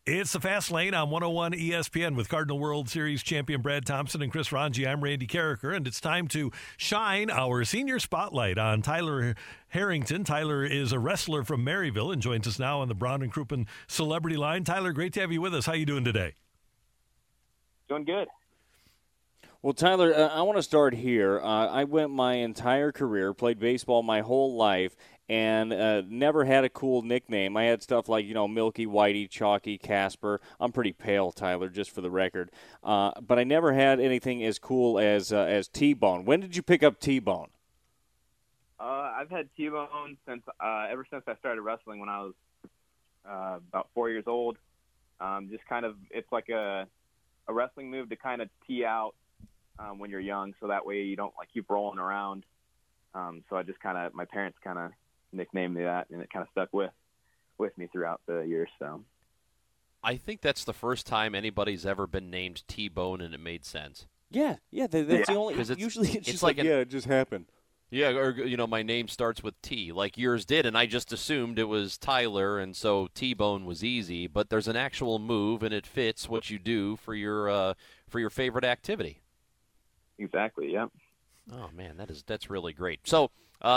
It's the Fast Lane on 101 ESPN with Cardinal World Series champion Brad Thompson and Chris Ranji. I'm Randy Carricker, and it's time to shine our senior spotlight on Tyler Harrington. Tyler is a wrestler from Maryville and joins us now on the Brown and Crouppen Celebrity Line. Tyler, great to have you with us. How you doing today? Doing good. Well, Tyler, I want to start here. I went my entire career, played baseball my whole life, and never had a cool nickname. I had stuff like, Milky, Whitey, Chalky, Casper. I'm pretty pale, Tyler, just for the record. But I never had anything as cool as T-Bone. When did you pick up T-Bone? I've had T-Bone ever since I started wrestling when I was about 4 years old. Just kind of, it's like a wrestling move to kind of tee out when you're young, so that way you don't keep rolling around. So I just my parents kind of nicknamed me that, and it kind of stuck with me throughout the years. So I think that's the first time anybody's ever been named T-Bone, and it made sense. Yeah, that's the only. Usually it's just it just happened. Yeah, or my name starts with T, like yours did, and I just assumed it was Tyler, and so T-Bone was easy. But there's an actual move, and it fits what you do for your favorite activity. Exactly. Yep. Oh man, that's really great. So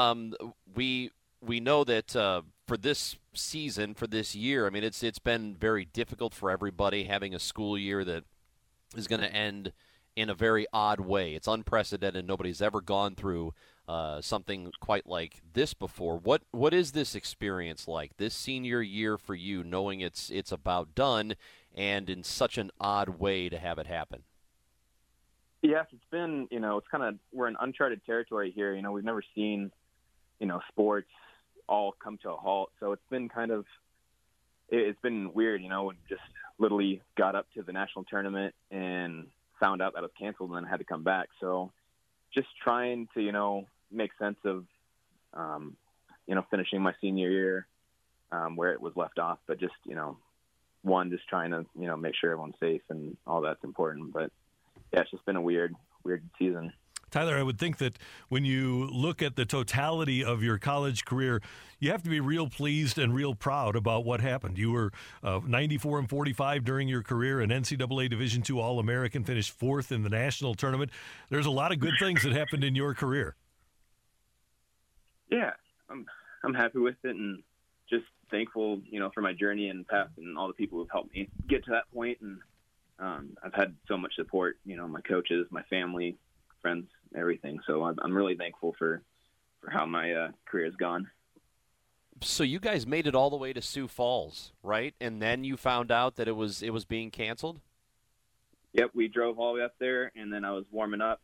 we know that for this season, for this year, I mean, it's been very difficult for everybody having a school year that is going to end in a very odd way. It's unprecedented. Nobody's ever gone through something quite like this before. What is this experience like, this senior year for you, knowing it's about done and in such an odd way to have it happen? Yes, it's been, it's kind of, we're in uncharted territory here. We've never seen, sports all come to a halt. So it's been it's been weird, we just literally got up to the national tournament and found out that it was canceled and then had to come back. So just trying to, make sense of, finishing my senior year where it was left off. But just, just trying to, make sure everyone's safe and all that's important. But yeah, it's just been a weird season. Tyler, I would think that when you look at the totality of your college career, you have to be real pleased and real proud about what happened. You were 94 and 45 during your career, an NCAA Division II All-American, finished fourth in the national tournament. There's a lot of good things that happened in your career. Yeah, I'm happy with it and just thankful, for my journey and path and all the people who've helped me get to that point. And I've had so much support, my coaches, my family, friends, everything. So I'm really thankful for how my career has gone. So you guys made it all the way to Sioux Falls, right? And then you found out that it was being canceled? Yep, we drove all the way up there, and then I was warming up,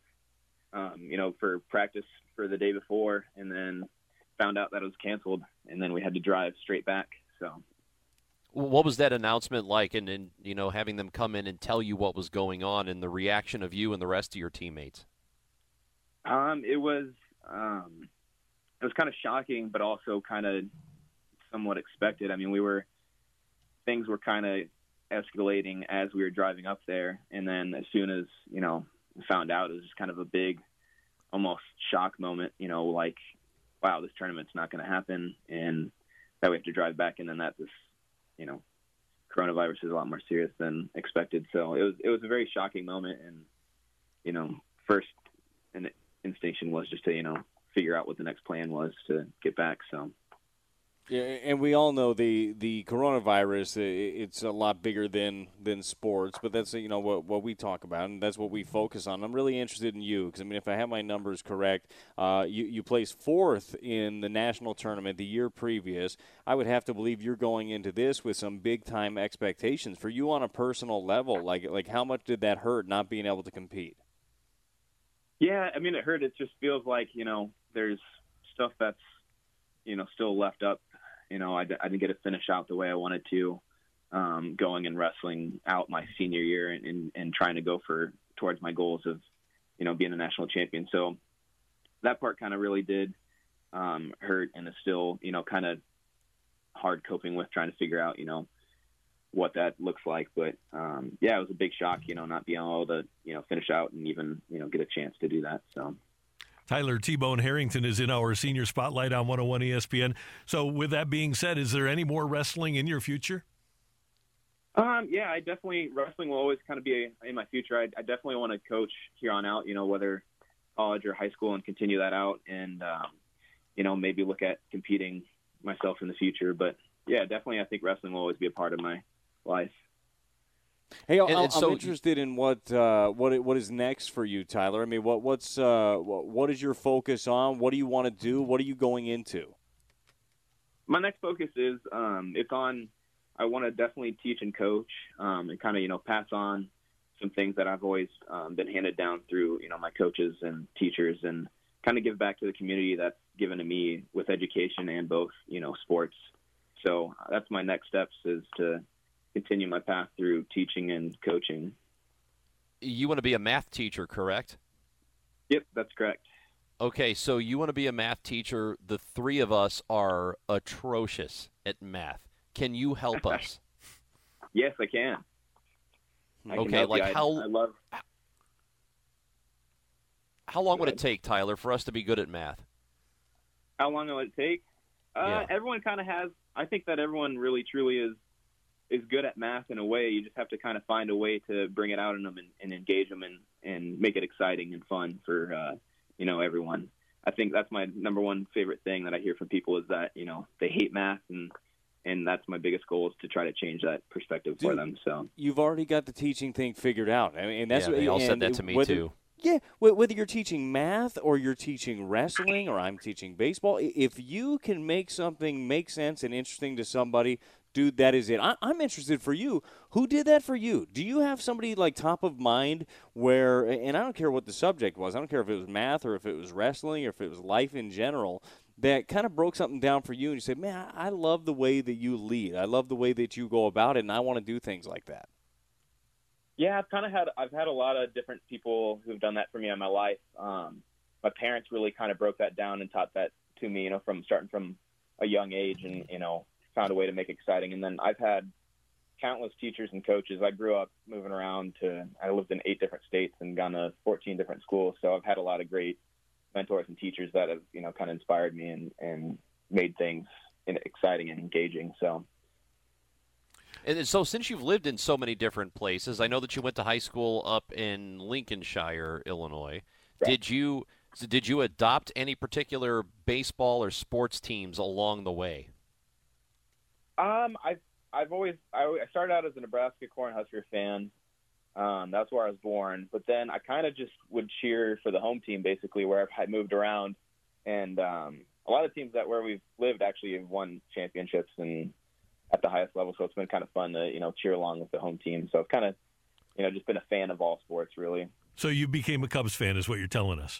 for practice for the day before, and then found out that it was canceled, and then we had to drive straight back. So what was that announcement like, and having them come in and tell you what was going on and the reaction of you and the rest of your teammates? It was kind of shocking, but also kind of somewhat expected. I mean, things were kind of escalating as we were driving up there. And then as soon as, we found out, it was just kind of a big, almost shock moment, like, wow, this tournament's not going to happen. And that we have to drive back. And then that this, coronavirus is a lot more serious than expected. So it was a very shocking moment. And, first instinction was just to, figure out what the next plan was to get back. So, yeah, and we all know the coronavirus. It's a lot bigger than sports, but that's what we talk about, and that's what we focus on. I'm really interested in you because if I have my numbers correct, you placed fourth in the national tournament the year previous. I would have to believe you're going into this with some big time expectations for you on a personal level. Like how much did that hurt not being able to compete? Yeah, it hurt. It just feels like, there's stuff that's, still left up. I didn't get to finish out the way I wanted to, going and wrestling out my senior year and trying to go towards my goals of, being a national champion. So that part kind of really did hurt, and it's still, kind of hard coping with trying to figure out, what that looks like. But yeah, it was a big shock, not being able to, finish out and even, get a chance to do that. So Tyler T-Bone Harrington is in our senior spotlight on 101 ESPN. So with that being said, is there any more wrestling in your future? Yeah, I definitely, wrestling will always kind of be in my future. I definitely want to coach here on out, whether college or high school, and continue that out, and, maybe look at competing myself in the future. But yeah, definitely, I think wrestling will always be a part of my life. Hey, I'm interested in what is next for you, Tyler. I mean, what is your focus on? What do you want to do? What are you going into? My next focus is I want to definitely teach and coach, and kind of pass on some things that I've always been handed down through my coaches and teachers, and kind of give back to the community that's given to me with education and both sports. So that's my next steps, is to continue my path through teaching and coaching. You want to be a math teacher, correct? Yep, that's correct. Okay, so you want to be a math teacher. The three of us are atrocious at math. Can you help us? Yes, I can. Okay, how long would it take, Tyler, for us to be good at math? How long will it take? Yeah. Everyone kind of has. I think that everyone really, truly is good at math in a way. You just have to kind of find a way to bring it out in them and engage them and make it exciting and fun for everyone. I think that's my number one favorite thing that I hear from people, is that they hate math, and that's my biggest goal, is to try to change that perspective for them. So you've already got the teaching thing figured out. I mean, and that's they all said that to me too. Yeah, whether you're teaching math or you're teaching wrestling or I'm teaching baseball, if you can make something make sense and interesting to somebody, dude, that is it. I'm interested for you. Who did that for you? Do you have somebody like top of mind where, and I don't care what the subject was, I don't care if it was math or if it was wrestling or if it was life in general, that kind of broke something down for you and you said, man, I love the way that you lead. I love the way that you go about it, and I want to do things like that. Yeah, I've had a lot of different people who've done that for me in my life. My parents really kind of broke that down and taught that to me, from starting from a young age, and found a way to make it exciting. And then I've had countless teachers and coaches. I grew up moving around I lived in 8 different states and gone to 14 different schools. So I've had a lot of great mentors and teachers that have, kind of inspired me and made things exciting and engaging. So. And so since you've lived in so many different places, I know that you went to high school up in Lincolnshire, Illinois. Right. Did you adopt any particular baseball or sports teams along the way? I started out as a Nebraska Cornhusker fan. That's where I was born. But then I kind of just would cheer for the home team, basically, where I moved around. And a lot of teams where we've lived actually have won championships and at the highest level. So it's been kind of fun to, cheer along with the home team. So I've kind of, just been a fan of all sports, really. So you became a Cubs fan is what you're telling us.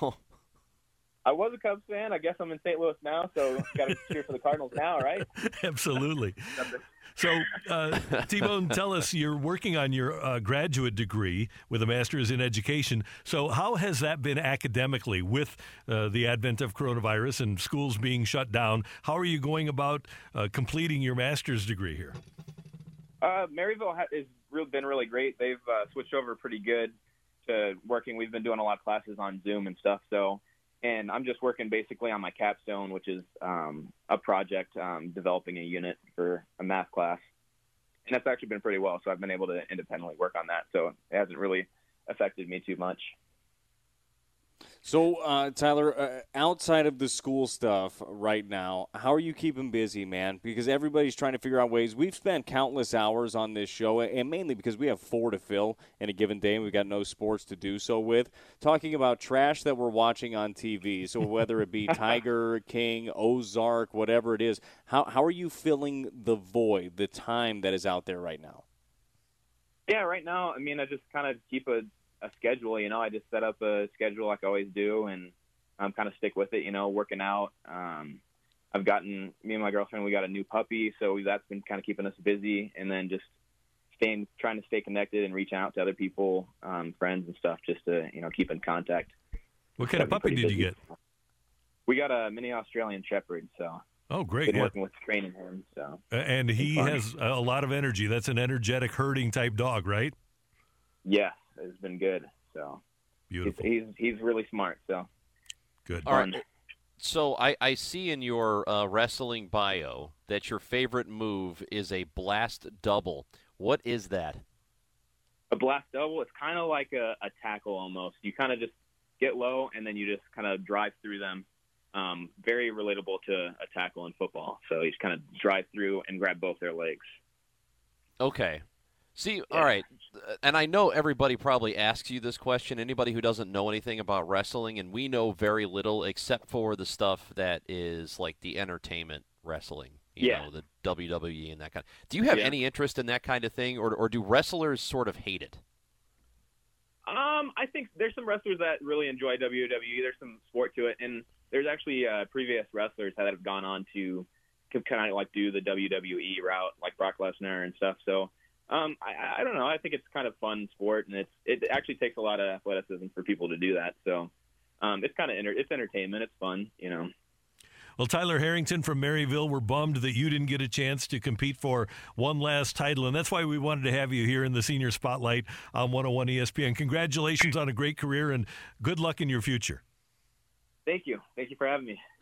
I was a Cubs fan. I guess I'm in St. Louis now, so got to cheer for the Cardinals now, right? Absolutely. So, T-Bone, tell us, you're working on your graduate degree with a master's in education. So how has that been academically with the advent of coronavirus and schools being shut down? How are you going about completing your master's degree here? Maryville has been really great. They've switched over pretty good to working. We've been doing a lot of classes on Zoom and stuff, and I'm just working basically on my capstone, which is a project developing a unit for a math class. And that's actually been pretty well. So I've been able to independently work on that. So it hasn't really affected me too much. So, Tyler, outside of the school stuff right now, how are you keeping busy, man? Because everybody's trying to figure out ways. We've spent countless hours on this show, and mainly because we have 4 to fill in a given day, and we've got no sports to do so with, talking about trash that we're watching on TV. So whether it be Tiger King, Ozark, whatever it is, how are you filling the void, the time that is out there right now? Yeah, right now, I mean, I just kind of keep a schedule. I just set up a schedule like I always do, and kind of stick with it, working out. Me and my girlfriend, we got a new puppy, so that's been kind of keeping us busy, and then just trying to stay connected and reaching out to other people, friends and stuff, just to, keep in contact. What kind of puppy did you get? We got a mini Australian Shepherd, so. Oh, great. Been working with training him, so. And he has a lot of energy. That's an energetic herding type dog, right? Yeah. It's been good. So beautiful. He's really smart. So good. All right. So I see in your wrestling bio that your favorite move is a blast double. What is that? A blast double, it's kind of like a tackle almost. You kind of just get low, and then you just kind of drive through them. Very relatable to a tackle in football. So you just kind of drive through and grab both their legs. Okay. See, all right, and I know everybody probably asks you this question, anybody who doesn't know anything about wrestling, and we know very little except for the stuff that is like the entertainment wrestling, you know, the WWE and that kind of. Do you have any interest in that kind of thing, or do wrestlers sort of hate it? I think there's some wrestlers that really enjoy WWE. There's some sport to it, and there's actually previous wrestlers that have gone on to kind of like do the WWE route, like Brock Lesnar and stuff. So I don't know. I think it's kind of fun sport, and it actually takes a lot of athleticism for people to do that. So it's kind of it's entertainment. It's fun, you know. Well, Tyler Harrington from Maryville, we're bummed that you didn't get a chance to compete for one last title, and that's why we wanted to have you here in the Senior Spotlight on 101 ESPN. Congratulations on a great career, and good luck in your future. Thank you. Thank you for having me.